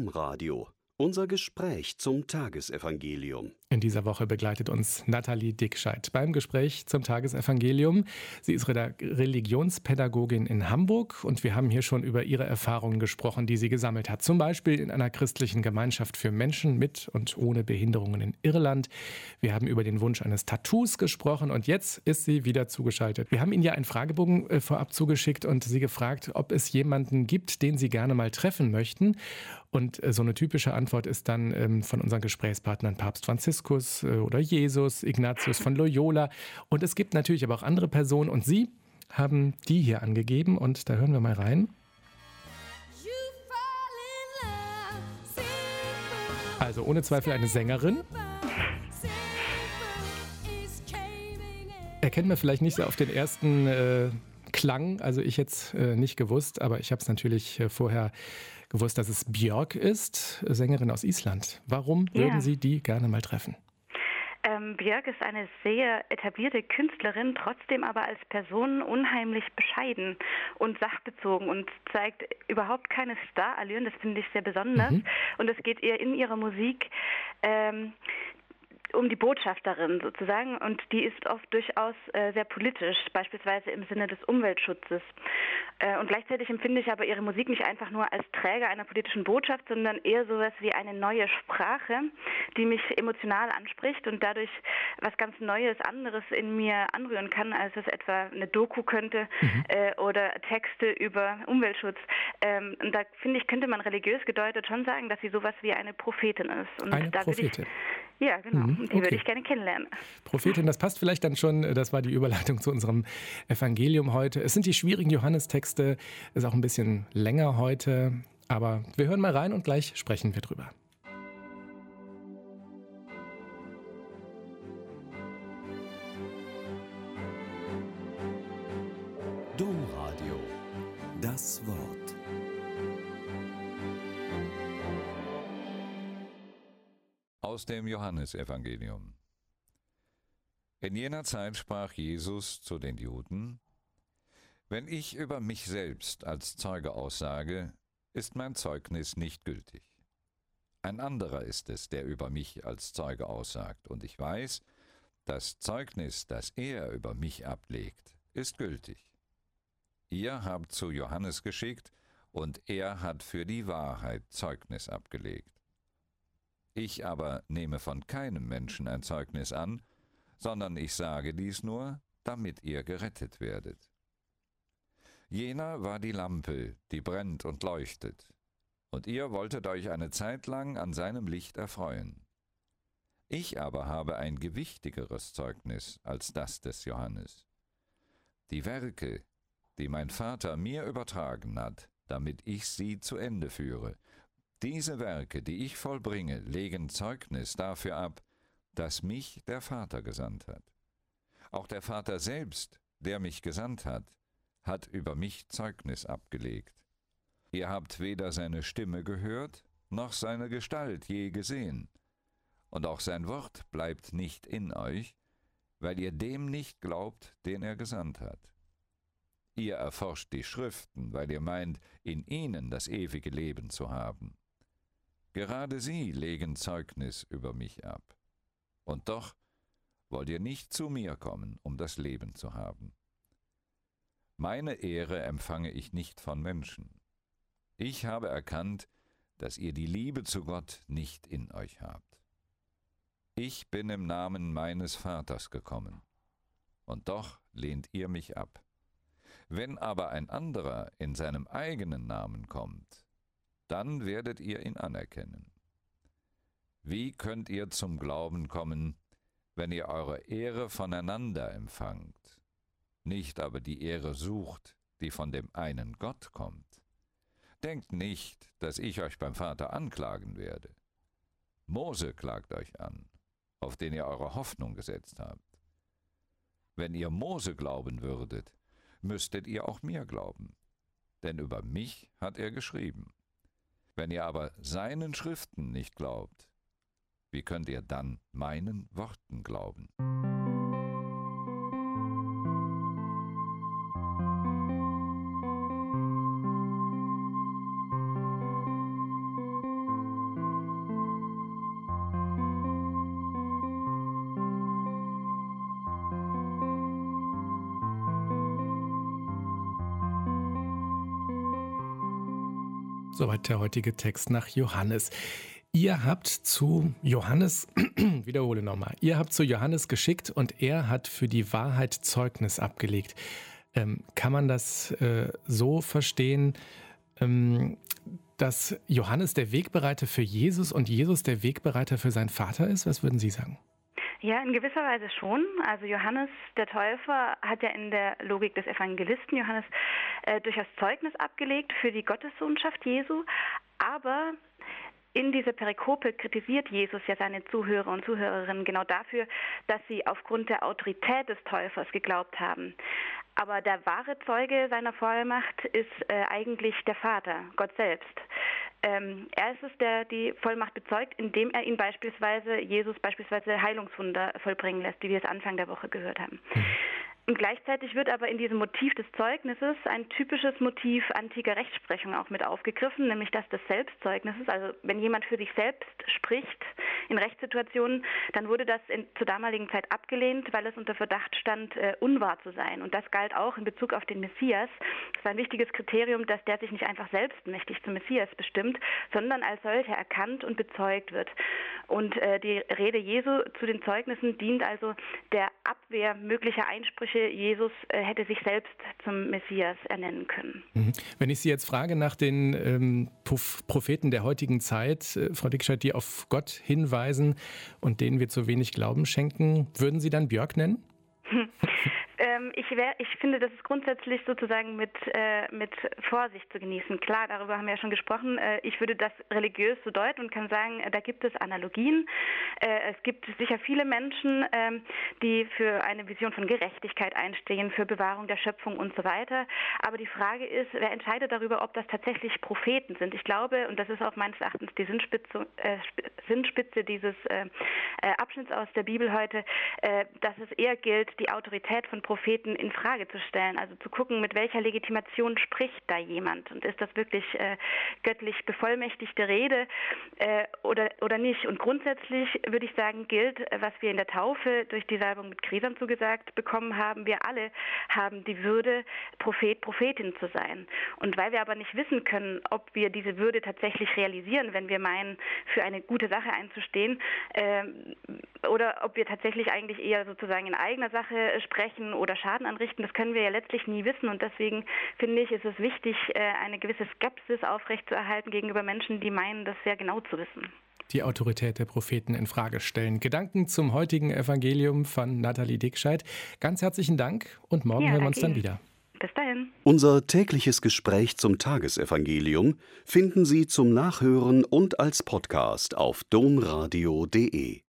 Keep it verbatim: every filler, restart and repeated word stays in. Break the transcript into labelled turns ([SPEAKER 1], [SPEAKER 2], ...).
[SPEAKER 1] Domradio. Unser Gespräch zum Tagesevangelium.
[SPEAKER 2] In dieser Woche begleitet uns Nathalie Dickscheid beim Gespräch zum Tagesevangelium. Sie ist Religionspädagogin in Hamburg und wir haben hier schon über ihre Erfahrungen gesprochen, die sie gesammelt hat. Zum Beispiel in einer christlichen Gemeinschaft für Menschen mit und ohne Behinderungen in Irland. Wir haben über den Wunsch eines Tattoos gesprochen und jetzt ist sie wieder zugeschaltet. Wir haben Ihnen ja einen Fragebogen äh, vorab zugeschickt und Sie gefragt, ob es jemanden gibt, den Sie gerne mal treffen möchten. Und äh, so eine typische Antwort ist dann ähm, von unseren Gesprächspartnern Papst Franziskus äh, oder Jesus, Ignatius von Loyola. Und es gibt natürlich aber auch andere Personen. Und Sie haben die hier angegeben. Und da hören wir mal rein. Also ohne Zweifel eine Sängerin. Erkennen wir vielleicht nicht so auf den ersten äh, Klang. Also ich jetzt äh, nicht gewusst, aber ich habe es natürlich äh, vorher gewusst, dass es Björk ist, Sängerin aus Island. Warum
[SPEAKER 3] Ja.
[SPEAKER 2] würden Sie die gerne mal treffen?
[SPEAKER 3] Ähm, Björk ist eine sehr etablierte Künstlerin, trotzdem aber als Person unheimlich bescheiden und sachbezogen und zeigt überhaupt keine Starallüren. Das finde ich sehr besonders.
[SPEAKER 2] Mhm.
[SPEAKER 3] Und es geht ihr in ihrer Musik ähm, um die Botschafterin sozusagen, und die ist oft durchaus äh, sehr politisch, beispielsweise im Sinne des Umweltschutzes. Äh, und gleichzeitig empfinde ich aber ihre Musik nicht einfach nur als Träger einer politischen Botschaft, sondern eher sowas wie eine neue Sprache, die mich emotional anspricht und dadurch was ganz Neues, anderes in mir anrühren kann, als es etwa eine Doku könnte
[SPEAKER 2] Mhm.
[SPEAKER 3] äh, oder Texte über Umweltschutz. Ähm, und da finde ich, könnte man religiös gedeutet schon sagen, dass sie sowas wie eine Prophetin ist. Und
[SPEAKER 2] Eine
[SPEAKER 3] da würde
[SPEAKER 2] Prophetin.
[SPEAKER 3] Ich, ja, genau.
[SPEAKER 2] Mhm,
[SPEAKER 3] Und die würde
[SPEAKER 2] okay.
[SPEAKER 3] ich gerne kennenlernen.
[SPEAKER 2] Prophetin, das passt vielleicht dann schon, das war die Überleitung zu unserem Evangelium heute. Es sind die schwierigen Johannestexte, ist auch ein bisschen länger heute, aber wir hören mal rein und gleich sprechen wir drüber.
[SPEAKER 1] Domradio. Das Wort.
[SPEAKER 4] Aus dem Johannesevangelium. In jener Zeit sprach Jesus zu den Juden: Wenn ich über mich selbst als Zeuge aussage, ist mein Zeugnis nicht gültig. Ein anderer ist es, der über mich als Zeuge aussagt, und ich weiß, das Zeugnis, das er über mich ablegt, ist gültig. Ihr habt zu Johannes geschickt, und er hat für die Wahrheit Zeugnis abgelegt. Ich aber nehme von keinem Menschen ein Zeugnis an, sondern ich sage dies nur, damit ihr gerettet werdet. Jener war die Lampe, die brennt und leuchtet, und ihr wolltet euch eine Zeit lang an seinem Licht erfreuen. Ich aber habe ein gewichtigeres Zeugnis als das des Johannes. Die Werke, die mein Vater mir übertragen hat, damit ich sie zu Ende führe, diese Werke, die ich vollbringe, legen Zeugnis dafür ab, dass mich der Vater gesandt hat. Auch der Vater selbst, der mich gesandt hat, hat über mich Zeugnis abgelegt. Ihr habt weder seine Stimme gehört, noch seine Gestalt je gesehen. Und auch sein Wort bleibt nicht in euch, weil ihr dem nicht glaubt, den er gesandt hat. Ihr erforscht die Schriften, weil ihr meint, in ihnen das ewige Leben zu haben. Gerade sie legen Zeugnis über mich ab. Und doch wollt ihr nicht zu mir kommen, um das Leben zu haben. Meine Ehre empfange ich nicht von Menschen. Ich habe erkannt, dass ihr die Liebe zu Gott nicht in euch habt. Ich bin im Namen meines Vaters gekommen, und doch lehnt ihr mich ab. Wenn aber ein anderer in seinem eigenen Namen kommt, dann werdet ihr ihn anerkennen. Wie könnt ihr zum Glauben kommen, wenn ihr eure Ehre voneinander empfangt, nicht aber die Ehre sucht, die von dem einen Gott kommt? Denkt nicht, dass ich euch beim Vater anklagen werde. Mose klagt euch an, auf den ihr eure Hoffnung gesetzt habt. Wenn ihr Mose glauben würdet, müsstet ihr auch mir glauben, denn über mich hat er geschrieben. Wenn ihr aber seinen Schriften nicht glaubt, wie könnt ihr dann meinen Worten glauben?
[SPEAKER 2] Soweit der heutige Text nach Johannes. Ihr habt zu Johannes, wiederhole nochmal, ihr habt zu Johannes geschickt und er hat für die Wahrheit Zeugnis abgelegt. Ähm, kann man das äh, so verstehen, ähm, dass Johannes der Wegbereiter für Jesus und Jesus der Wegbereiter für seinen Vater ist? Was würden Sie sagen?
[SPEAKER 3] Ja, in gewisser Weise schon. Also Johannes der Täufer hat ja in der Logik des Evangelisten Johannes äh, durchaus Zeugnis abgelegt für die Gottessohnschaft Jesu, aber in dieser Perikope kritisiert Jesus ja seine Zuhörer und Zuhörerinnen genau dafür, dass sie aufgrund der Autorität des Täufers geglaubt haben. Aber der wahre Zeuge seiner Vollmacht ist äh, eigentlich der Vater, Gott selbst. Ähm, er ist es, der die Vollmacht bezeugt, indem er ihn beispielsweise, Jesus beispielsweise Heilungswunder vollbringen lässt, wie wir es Anfang der Woche gehört haben. Mhm. Und gleichzeitig wird aber in diesem Motiv des Zeugnisses ein typisches Motiv antiker Rechtsprechung auch mit aufgegriffen, nämlich das des Selbstzeugnisses. Also wenn jemand für sich selbst spricht in Rechtssituationen, dann wurde das in, zur damaligen Zeit abgelehnt, weil es unter Verdacht stand, äh, unwahr zu sein. Und das galt auch in Bezug auf den Messias. Das war ein wichtiges Kriterium, dass der sich nicht einfach selbstmächtig zum Messias bestimmt, sondern als solcher erkannt und bezeugt wird. Und äh, die Rede Jesu zu den Zeugnissen dient also der Abwehr möglicher Einsprüche. Jesus äh, hätte sich selbst zum Messias ernennen können.
[SPEAKER 2] Wenn ich Sie jetzt frage nach den ähm, Propheten der heutigen Zeit, äh, Frau Dickscheid, die auf Gott hinweisen und denen wir zu wenig Glauben schenken, würden Sie dann Björk nennen?
[SPEAKER 3] ähm, ich, wär, ich finde, das ist grundsätzlich sozusagen mit, äh, mit Vorsicht zu genießen. Klar, darüber haben wir ja schon gesprochen. Äh, ich würde das religiös so deuten und kann sagen, äh, da gibt es Analogien. Äh, es gibt sicher viele Menschen, äh, die für eine Vision von Gerechtigkeit einstehen, für Bewahrung der Schöpfung und so weiter. Aber die Frage ist, wer entscheidet darüber, ob das tatsächlich Propheten sind? Ich glaube, und das ist auch meines Erachtens die Sinnspitze, äh, Sinnspitze dieses äh, Abschnitts aus der Bibel heute, äh, dass es eher gilt, die Autorität von Propheten in Frage zu stellen, also zu gucken, mit welcher Legitimation spricht da jemand und ist das wirklich äh, göttlich bevollmächtigte Rede äh, oder, oder nicht. Und grundsätzlich würde ich sagen, gilt, was wir in der Taufe durch die Salbung mit Gräsern zugesagt bekommen haben, wir alle haben die Würde, Prophet, Prophetin zu sein. Und weil wir aber nicht wissen können, ob wir diese Würde tatsächlich realisieren, wenn wir meinen, für eine gute Sache einzustehen, äh, oder ob wir tatsächlich eigentlich eher sozusagen in eigener Sache sprechen oder Schaden anrichten, das können wir ja letztlich nie wissen. Und deswegen finde ich, ist es wichtig, eine gewisse Skepsis aufrechtzuerhalten gegenüber Menschen, die meinen, das sehr genau zu wissen.
[SPEAKER 2] Die Autorität der Propheten in Frage stellen. Gedanken zum heutigen Evangelium von Nathalie Dickscheid. Ganz herzlichen Dank und morgen ja, hören wir uns dann wieder.
[SPEAKER 3] Bis dahin.
[SPEAKER 1] Unser tägliches Gespräch zum Tagesevangelium finden Sie zum Nachhören und als Podcast auf domradio punkt de.